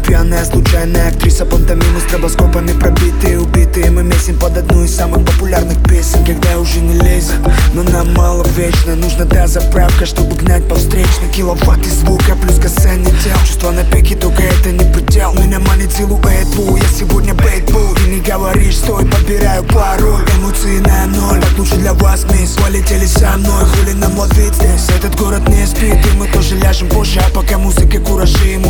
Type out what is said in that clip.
пьяная, случайная актриса, пантомимы с стробоскопами пробитые, убитые. Мы месим под одну из самых популярных песен, когда уже не лезет, но нам мало вечно. Нужна та заправка, чтобы гнать по встречной. Киловатты звука плюс касание тел. Чувства на пике, только это не предел. Меня манит силуэт, я сегодня бэйдбул. Ты не говоришь, стой, подбираю пароль. Эмоции на ноль, так лучше для вас, мисс. Полетели со мной, хули нам ловить здесь. Этот город не спит, и мы тоже ляжем позже. А пока музыка куражи,